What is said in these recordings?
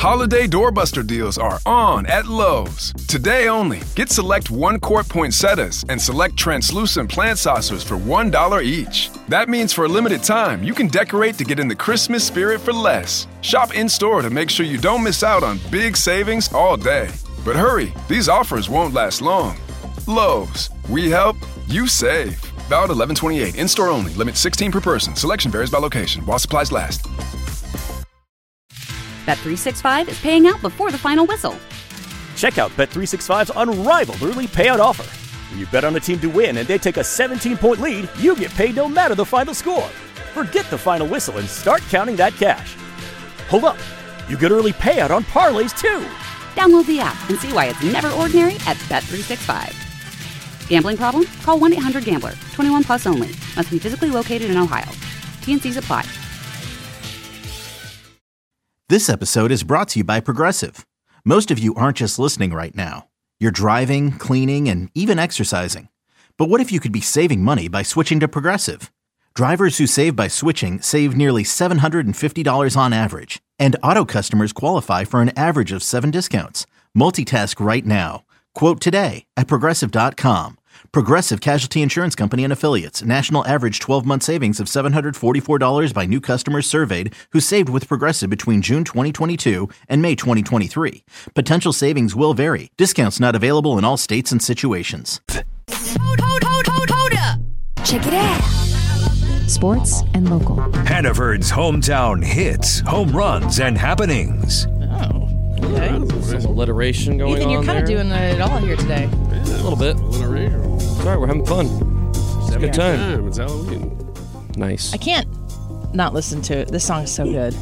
Holiday doorbuster deals are on at Lowe's. Today only, get select 1-quart poinsettias and select translucent plant saucers for $1 each. That means for a limited time, you can decorate to get in the Christmas spirit for less. Shop in-store to make sure you don't miss out on big savings all day. But hurry, these offers won't last long. Lowe's, we help, you save. Valid 11/28, in-store only, limit 16 per person. Selection varies by location, while supplies last. Bet365 is paying out before the final whistle. Check out Bet365's unrivaled early payout offer. When you bet on a team to win and they take a 17-point lead, you get paid no matter the final score. Forget the final whistle and start counting that cash. Hold up, you get early payout on parlays too. Download the app and see why it's never ordinary at Bet365. Gambling problem? Call 1-800-GAMBLER. 21 plus only. Must be physically located in Ohio. T&Cs apply. This episode is brought to you by Progressive. Most of you aren't just listening right now. You're driving, cleaning, and even exercising. But what if you could be saving money by switching to Progressive? Drivers who save by switching save nearly $750 on average. And auto customers qualify for an average of 7 discounts. Multitask right now. Quote today at Progressive.com. Progressive Casualty Insurance Company and Affiliates. National average 12-month savings of $744 by new customers surveyed who saved with Progressive between June 2022 and May 2023. Potential savings will vary. Discounts not available in all states and situations. Hold up. Check it out. Sports and local. Hannaford's hometown hits, home runs, and happenings. Oh, okay. Some alliteration going on. Ethan, you're kind of doing it all here today. A little bit. Alliteration. It's all right, we're having fun. It's a good time. It's Halloween. Nice. I can't not listen to it. This song is so good.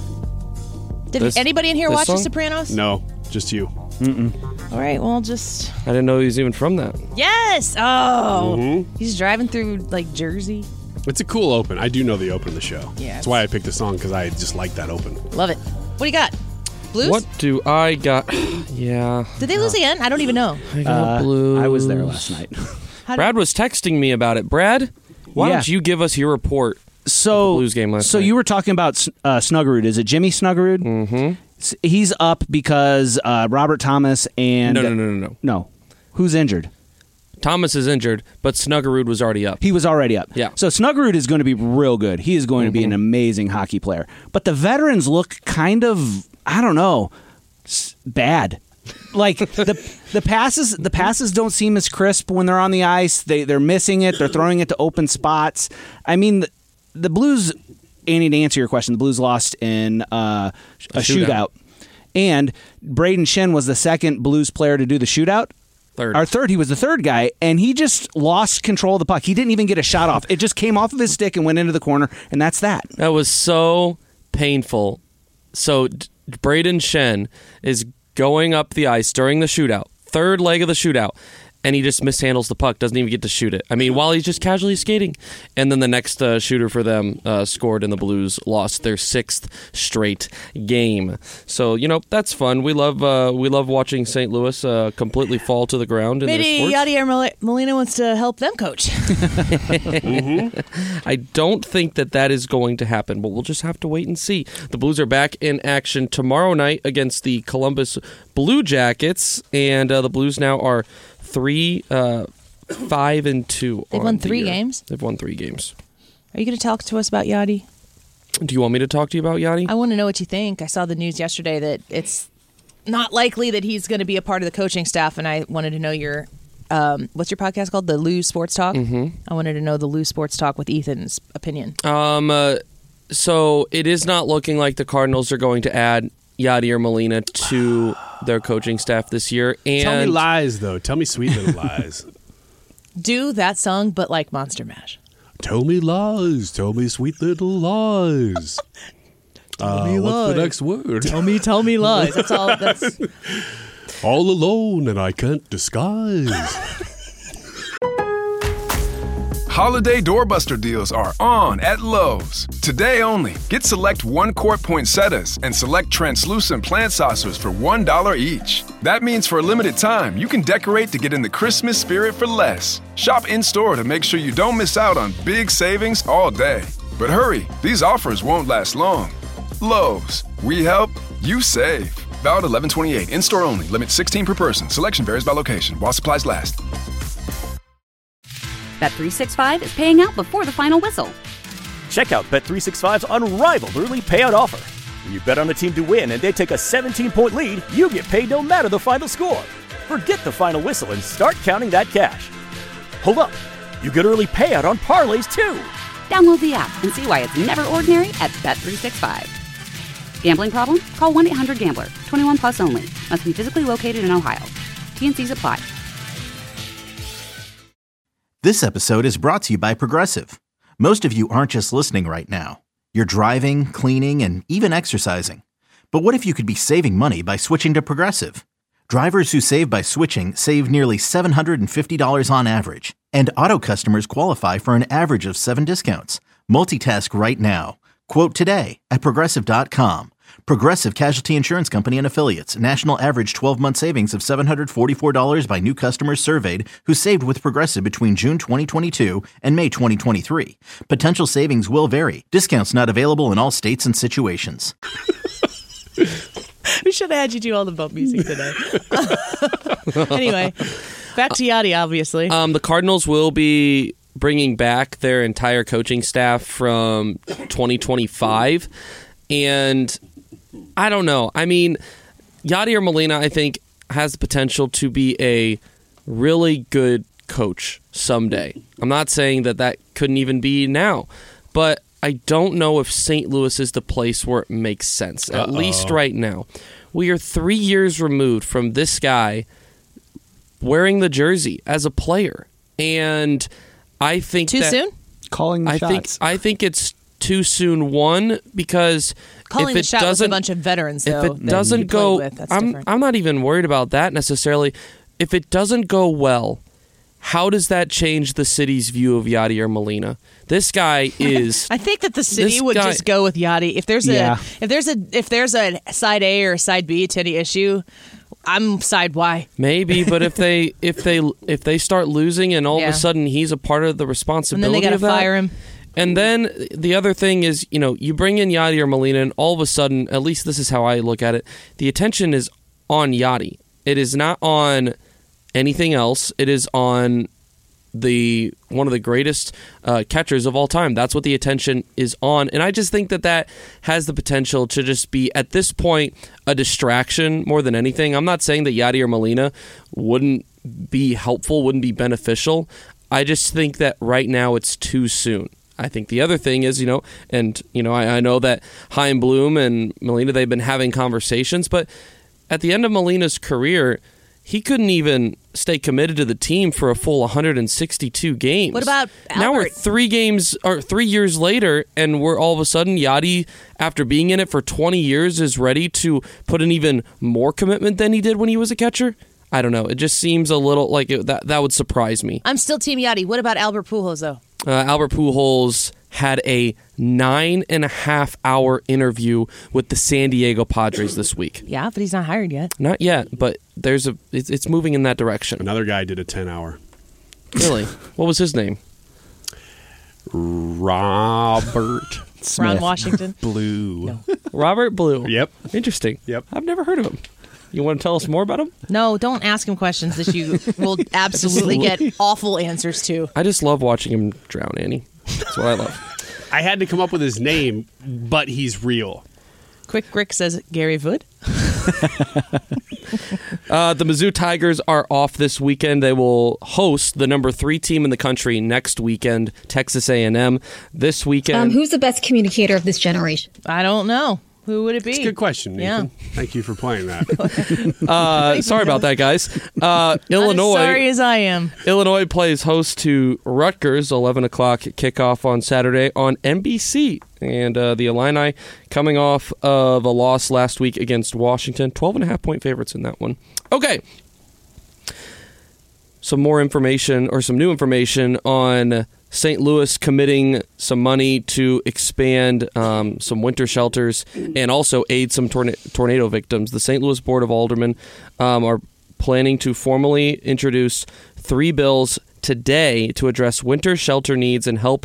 Did This- anybody in here this watch The song? Sopranos? No, just you. All right, well, just... I didn't know he was even from that. Yes! Oh! Mm-hmm. He's driving through, like, Jersey. It's a cool open. I do know the open of the show. Yeah. That's why I picked the song, because I just like that open. Love it. What do you got? Blues? What do I got? Yeah. Did they lose again? I don't even know. I got Blues. I was there last night. Brad was texting me about it. Brad, why don't you give us your report of the Blues game last night? you were talking about Snuggerud. Is it Jimmy Snuggerud? Mm-hmm. He's up because Robert Thomas and... No. Who's injured? Thomas is injured, but Snuggerud was already up. He was already up. Yeah. So Snuggerud is going to be real good. He is going to be an amazing hockey player. But the veterans look kind of, I don't know, bad. Like the passes don't seem as crisp when they're on the ice. They're missing it. They're throwing it to open spots. I mean, the Blues, Andy, to answer your question, the Blues lost in a shootout. And Braden Shen was the second Blues player to do the shootout. Third, he was the third guy, and he just lost control of the puck. He didn't even get a shot off. It just came off of his stick and went into the corner, and that's that. That was so painful. So Braden Shen is going up the ice during the shootout, third leg of the shootout, and he just mishandles the puck, doesn't even get to shoot it. I mean, while he's just casually skating. And then the next shooter for them scored, and the Blues lost their 6th straight game. So, that's fun. We love watching St. Louis completely fall to the ground in their Maybe sports. Yadier Molina wants to help them coach. I don't think that is going to happen, but we'll just have to wait and see. The Blues are back in action tomorrow night against the Columbus Blue Jackets, and the Blues now are 5-2. They've won 3 games? They've won 3 games. Are you going to talk to us about Yadi? Do you want me to talk to you about Yadi? I want to know what you think. I saw the news yesterday that it's not likely that he's going to be a part of the coaching staff, and I wanted to know your what's your podcast called? The Lou Sports Talk? Mm-hmm. I wanted to know the Lou Sports Talk with Ethan's opinion. So it is not looking like the Cardinals are going to add Yadier Molina to their coaching staff this year. And Tell me lies, though. Tell me sweet little lies. Do that song, but like Monster Mash. Tell me lies. Tell me sweet little lies. Tell me what's lies. the next word? Tell me lies. That's all. That's all alone and I can't disguise. Holiday doorbuster deals are on at Lowe's. Today only, get select 1-quart poinsettias and select translucent plant saucers for $1 each. That means for a limited time, you can decorate to get in the Christmas spirit for less. Shop in-store to make sure you don't miss out on big savings all day. But hurry, these offers won't last long. Lowe's, we help, you save. Valid 11/28. In-store only. Limit 16 per person. Selection varies by location. While supplies last. Bet365 is paying out before the final whistle. Check out Bet365's unrivaled early payout offer. When you bet on a team to win and they take a 17-point lead, you get paid no matter the final score. Forget the final whistle and start counting that cash. Hold up. You get early payout on parlays, too. Download the app and see why it's never ordinary at Bet365. Gambling problem? Call 1-800-GAMBLER. 21 plus only. Must be physically located in Ohio. T&Cs apply. This episode is brought to you by Progressive. Most of you aren't just listening right now. You're driving, cleaning, and even exercising. But what if you could be saving money by switching to Progressive? Drivers who save by switching save nearly $750 on average. And auto customers qualify for an average of 7 discounts. Multitask right now. Quote today at Progressive.com. Progressive Casualty Insurance Company and Affiliates. National average 12-month savings of $744 by new customers surveyed who saved with Progressive between June 2022 and May 2023. Potential savings will vary. Discounts not available in all states and situations. We should have had you do all the bump music today. Anyway, back to Yachty, obviously. The Cardinals will be bringing back their entire coaching staff from 2025. And I don't know. I mean, Yadier Molina, I think, has the potential to be a really good coach someday. I'm not saying that couldn't even be now, but I don't know if St. Louis is the place where it makes sense, at least right now. We are 3 years removed from this guy wearing the jersey as a player. And I think Too soon? Calling the shots. I think it's too soon, one, because calling if the shot with a bunch of veterans, though, if it doesn't go, I'm not even worried about that necessarily. If it doesn't go well, how does that change the city's view of Yadier Molina? This guy is. I think that the city would just go with Yachty. If there's a side A or a side B to any issue, I'm side Y. Maybe, but if they start losing and all of a sudden he's a part of the responsibility, and then they got to fire him. And then the other thing is, you bring in Yadier Molina, and all of a sudden, at least this is how I look at it, the attention is on Yachty. It is not on anything else. It is on one of the greatest catchers of all time. That's what the attention is on. And I just think that has the potential to just be, at this point, a distraction more than anything. I'm not saying that Yadier Molina wouldn't be helpful, wouldn't be beneficial. I just think that right now it's too soon. I think the other thing is, I know that Chaim Bloom and Molina, they've been having conversations, but at the end of Molina's career, he couldn't even stay committed to the team for a full 162 games. What about Albert? Now we're 3 years later, and we're all of a sudden, Yachty, after being in it for 20 years, is ready to put in even more commitment than he did when he was a catcher? I don't know. It just seems a little like that would surprise me. I'm still Team Yachty. What about Albert Pujols, though? Albert Pujols had a 9.5-hour interview with the San Diego Padres this week. Yeah, but he's not hired yet. Not yet, but it's moving in that direction. Another guy did a 10-hour. Really? What was his name? Robert Smith. Ron Washington. Blue. No. Robert Blue. Yep. Interesting. Yep. I've never heard of him. You want to tell us more about him? No, don't ask him questions that you will absolutely get awful answers to. I just love watching him drown, Annie. That's what I love. I had to come up with his name, but he's real. Quick Rick says Gary Vood. The Mizzou Tigers are off this weekend. They will host the number 3 team in the country next weekend, Texas A&M. This weekend. Who's the best communicator of this generation? I don't know. Who would it be? It's a good question, Nathan. Yeah. Thank you for playing that. Sorry about that, guys. Illinois. Not as sorry as I am. Illinois plays host to Rutgers, 11 o'clock kickoff on Saturday on NBC. And the Illini coming off of a loss last week against Washington. 12.5-point favorites in that one. Okay. Some new information on St. Louis committing some money to expand some winter shelters and also aid some tornado victims. The St. Louis Board of Aldermen are planning to formally introduce 3 bills today to address winter shelter needs and help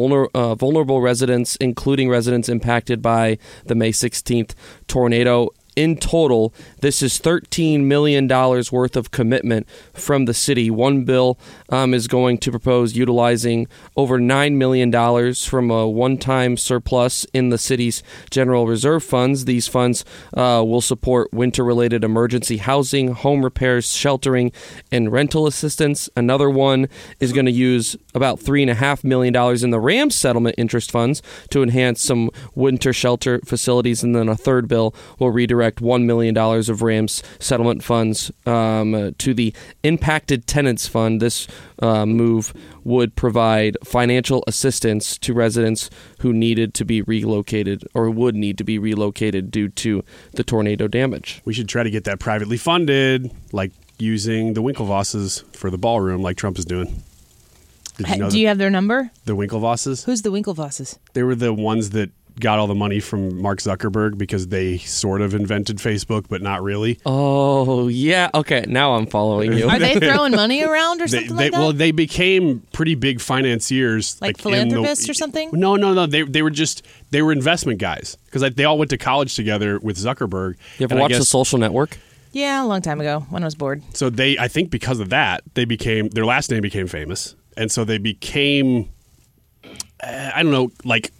vulnerable residents, including residents impacted by the May 16th tornado. in total, this is $13 million worth of commitment from the city. One bill is going to propose utilizing over $9 million from a one-time surplus in the city's general reserve funds. These funds will support winter-related emergency housing, home repairs, sheltering, and rental assistance. Another one is going to use about $3.5 million in the Rams settlement interest funds to enhance some winter shelter facilities. And then a third bill will redirect $1 million of Rams settlement funds to the Impacted Tenants Fund. This move would provide financial assistance to residents who needed to be relocated or would need to be relocated due to the tornado damage. We should try to get that privately funded, like using the Winklevosses for the ballroom like Trump is doing. Do you have their number? The Winklevosses? Who's the Winklevosses? They were the ones that got all the money from Mark Zuckerberg because they sort of invented Facebook, but not really. Oh, yeah. Okay, now I'm following you. Are they throwing money around or something like that? Well, they became pretty big financiers. Like philanthropists or something? No. They were investment guys because they all went to college together with Zuckerberg. You ever watch The Social Network? Yeah, a long time ago when I was bored. So I think because of that, their last name became famous. And so they became, I don't know, like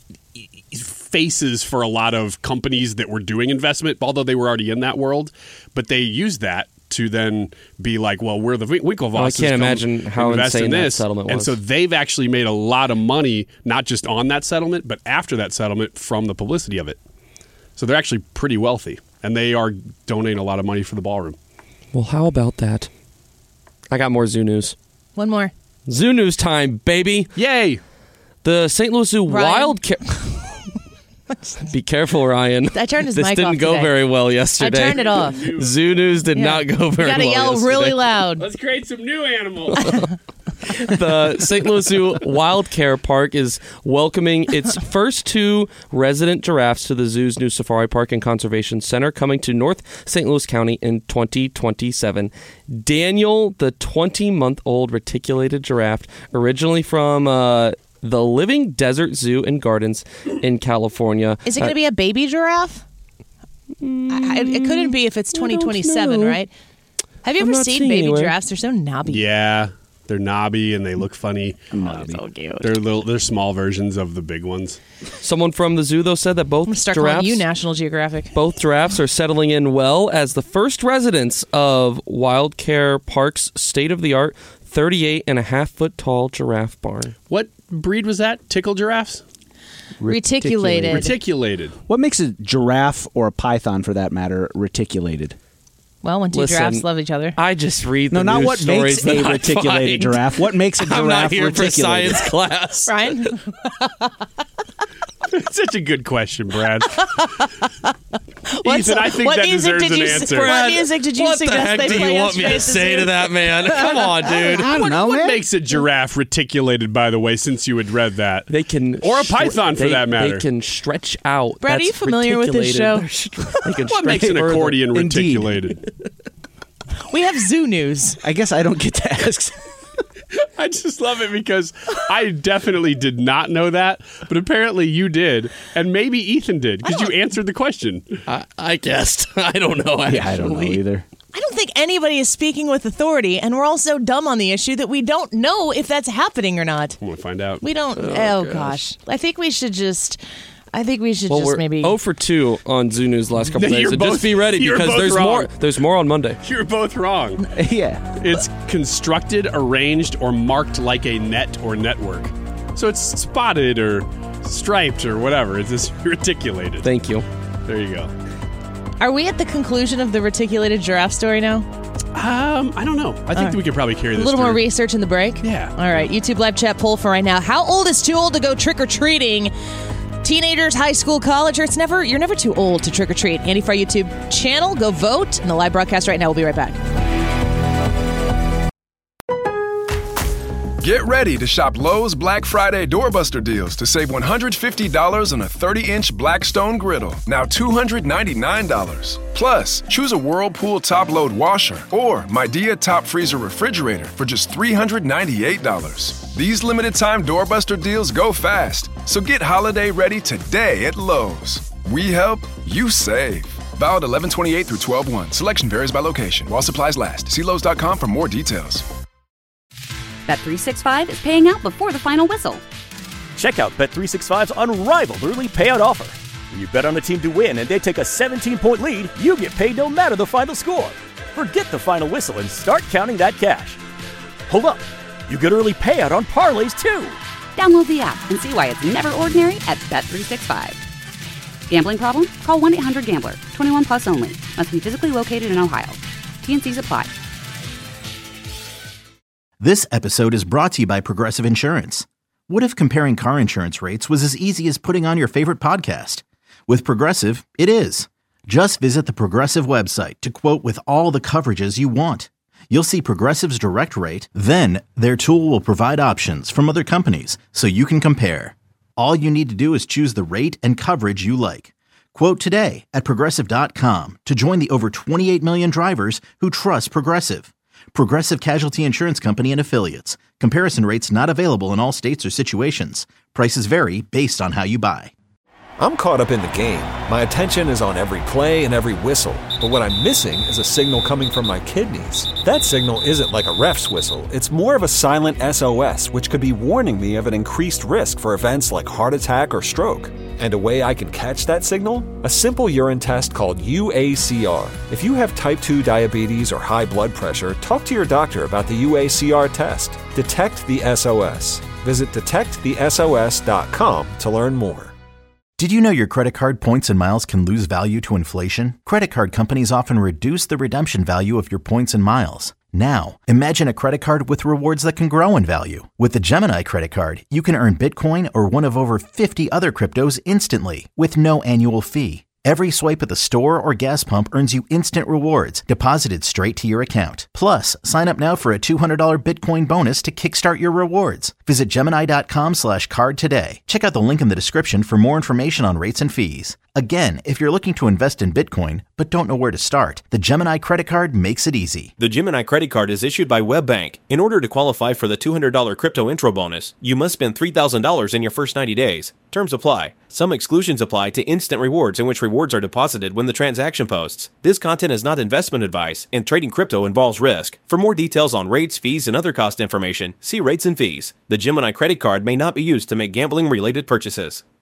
faces for a lot of companies that were doing investment, although they were already in that world. But they used that to then be like, well, we're the Winklevosses. I can't imagine how insane that settlement was. And so they've actually made a lot of money, not just on that settlement, but after that settlement from the publicity of it. So they're actually pretty wealthy. And they are donating a lot of money for the ballroom. Well, how about that? I got more zoo news. One more. Zoo news time, baby. Yay. The St. Louis Zoo Wildcat. Be careful, Ryan. I turned his this mic didn't off go today. very well yesterday. I turned it off. Zoo news did not go very well. You gotta yell yesterday. really loud. Let's create some new animals. The St. Louis Zoo Wild Care Park is welcoming its first 2 resident giraffes to the zoo's new Safari Park and Conservation Center, coming to North St. Louis County in 2027. Daniel, the 20-month-old reticulated giraffe, originally from the Living Desert Zoo and Gardens in California. Is it going to be a baby giraffe? It couldn't be if it's 2027, right? Have you ever seen baby giraffes? They're so knobby. Yeah. They're knobby and they look funny. So cute. They're small versions of the big ones. Someone from the zoo, though, said that both Start giraffes, calling you National Geographic. Both giraffes are settling in well as the first residents of Wild Care Park's state-of-the-art 38.5-foot tall giraffe barn. What breed was that? Tickle giraffes? Reticulated. Reticulated. What makes a giraffe or a python, for that matter, reticulated? Well, when 2 giraffes love each other. I just read the not news what stories makes a that I reticulated find. giraffe. What makes a giraffe I'm not here for reticulated? science class. Ryan? That's such a good question, Brad. What's- Ethan, I think what that music deserves did an you- answer. What music did you What the suggest heck they do play you on want me to Space the say Zoo? to that, man? Come on, dude. I don't know, What man. makes a giraffe reticulated, by the way, since you had read that? They can, Or a python, for that matter. They can stretch out. Brad, are you That's familiar with this reticulated. show? They can What makes stretch an further. accordion Indeed. reticulated? We have zoo news. I guess I don't get to ask. I just love it because I definitely did not know that, but apparently you did, and maybe Ethan did because you answered the question. I guessed. I don't know, actually. Yeah, I don't know either. I don't think anybody is speaking with authority, and we're all so dumb on the issue that we don't know if that's happening or not. I'm going to find out. We don't. Oh, gosh. I think we should just We're maybe. 0 for 2 on Zoo News the last couple days. You're So both- just be ready you're because both there's wrong. more. There's more on Monday. You're both wrong. Yeah. It's constructed, arranged, or marked like a net or network. So it's spotted or striped or whatever. It's just reticulated. Thank you. There you go. Are we at the conclusion of the reticulated giraffe story now? I don't know. I think we could probably carry A this little more through. research in the break? Yeah. All right. YouTube live chat poll for right now. How old is too old to go trick-or-treating? Teenagers, high school, college, or you're never too old to trick-or-treat. Andy Fry YouTube channel. Go vote. And the live broadcast right now. We'll be right back. Get ready to shop Lowe's Black Friday doorbuster deals to save $150 on a 30-inch Blackstone griddle, now $299. Plus, choose a Whirlpool top-load washer or Midea top freezer refrigerator for just $398. These limited-time doorbuster deals go fast, so get holiday ready today at Lowe's. We help, you save. Valid 11/28 through 12/1. Selection varies by location. While supplies last. See Lowe's.com for more details. Bet365 is paying out before the final whistle. Check out Bet365's unrivaled early payout offer. When you bet on a team to win and they take a 17-point lead, you get paid no matter the final score. Forget the final whistle and start counting that cash. Hold up. You get early payout on parlays too. Download the app and see why it's never ordinary at Bet365. Gambling problem? Call 1-800-GAMBLER. 21 plus only. Must be physically located in Ohio. T&Cs apply. This episode is brought to you by Progressive Insurance. What if comparing car insurance rates was as easy as putting on your favorite podcast? With Progressive, it is. Just visit the Progressive website to quote with all the coverages you want. You'll see Progressive's direct rate, then their tool will provide options from other companies so you can compare. All you need to do is choose the rate and coverage you like. Quote today at Progressive.com to join the over 28 million drivers who trust Progressive. Progressive Casualty Insurance Company and Affiliates. Comparison rates not available in all states or situations. Prices vary based on how you buy. I'm caught up in the game. My attention is on every play and every whistle. But what I'm missing is a signal coming from my kidneys. That signal isn't like a ref's whistle. It's more of a silent SOS, which could be warning me of an increased risk for events like heart attack or stroke. And a way I can catch that signal? A simple urine test called UACR. If you have type 2 diabetes or high blood pressure, talk to your doctor about the UACR test. Detect the SOS. Visit detectthesos.com to learn more. Did you know your credit card points and miles can lose value to inflation? Credit card companies often reduce the redemption value of your points and miles. Now, imagine a credit card with rewards that can grow in value. With the Gemini credit card, you can earn Bitcoin or one of over 50 other cryptos instantly with no annual fee. Every swipe at the store or gas pump earns you instant rewards deposited straight to your account. Plus, sign up now for a $200 Bitcoin bonus to kickstart your rewards. Visit Gemini.com/card today. Check out the link in the description for more information on rates and fees. Again, if you're looking to invest in Bitcoin but don't know where to start, the Gemini credit card makes it easy. The Gemini credit card is issued by WebBank. In order to qualify for the $200 crypto intro bonus, you must spend $3,000 in your first 90 days. Terms apply. Some exclusions apply to instant rewards in which rewards are deposited when the transaction posts. This content is not investment advice, and trading crypto involves risk. For more details on rates, fees, and other cost information, see rates and fees. The Gemini credit card may not be used to make gambling-related purchases.